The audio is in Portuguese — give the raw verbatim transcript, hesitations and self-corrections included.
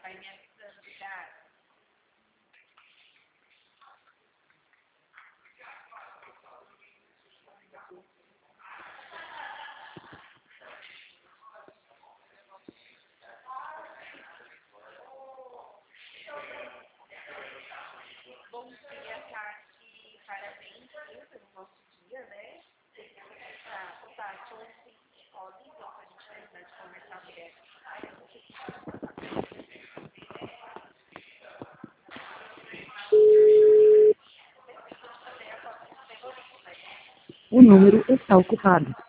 vai me avisando, obrigada. Bom dia, Tati. Parabéns viu, pelo nosso dia, né? Tá, Tati, ontem, ó, nem deu pra gente terminar de conversar direto. Ai, eu não sei se O número está ocupado.